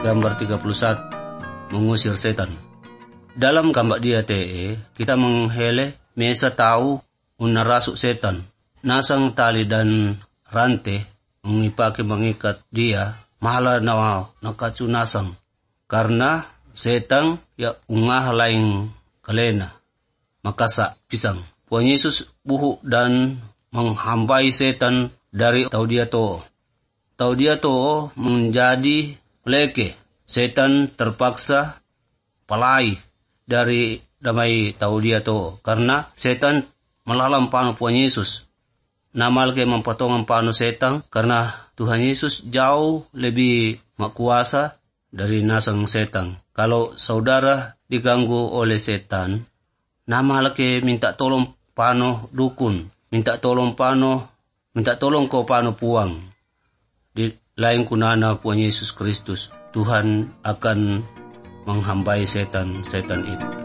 gambar 31, mengusir setan. Dalam gambar dia kita menghele mesa tahu unarasuk setan. Nasang tali dan rantai mengipake mengikat dia mahala na nakacu nasang. Karena setan ya ungah lain kalena. Makasa pisang. Tuhan Yesus buhu dan menghambai setan dari tau dia to. Tau dia to menjadi leke. Setan terpaksa palai dari damai tau dia to. Karena setan melalam panu Tuhan Yesus. Namal ke mempatongan panu setan karena Tuhan Yesus jauh lebih makuasa dari nasang setan. Kalau saudara diganggu oleh setan, namal ke minta tolong pano dukun, minta tolong ko pano puang. Di lain kunana Tuhan Yesus Kristus, Tuhan akan menghambai setan itu.